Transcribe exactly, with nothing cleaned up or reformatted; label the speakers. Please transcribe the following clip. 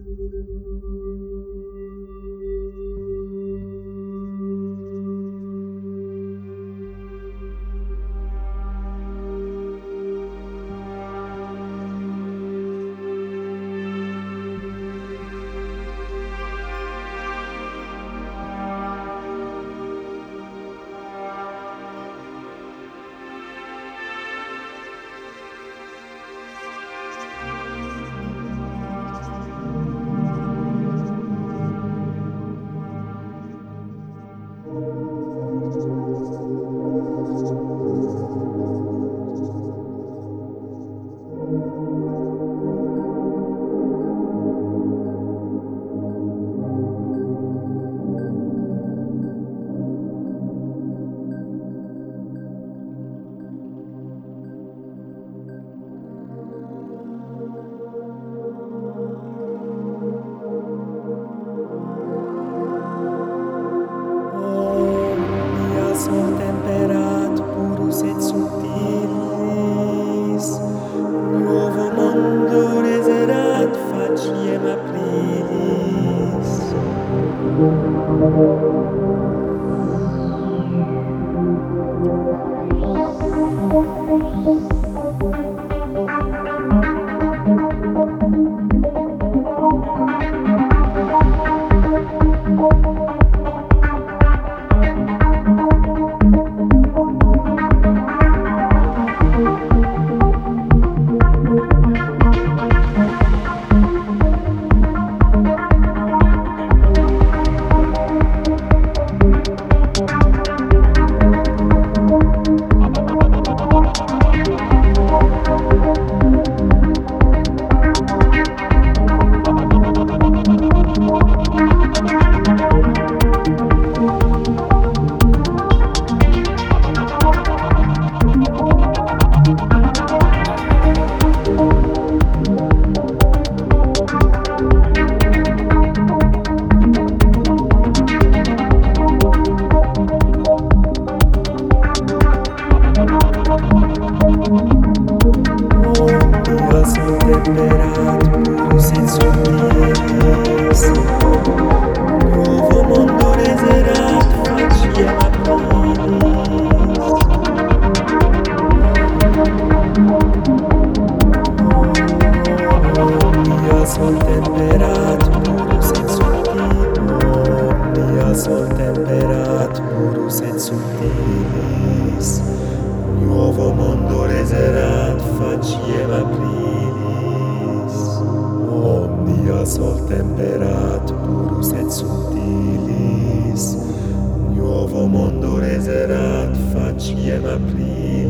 Speaker 1: Sol temperat, purus et subtilis, nuovo mondo reserat, faciem aprilis. Temperat, purus et subtilis, nuovo mondo reserat, faciem aprilis. Omnia sol temperat, purus et subtilis, omnia sol temperat, purus et subtilis, nuovo mondo reserat, faciem aprilis. Omnia sol temperat, purus et subtilis, nuovo mondo reserat, faciem aprilis.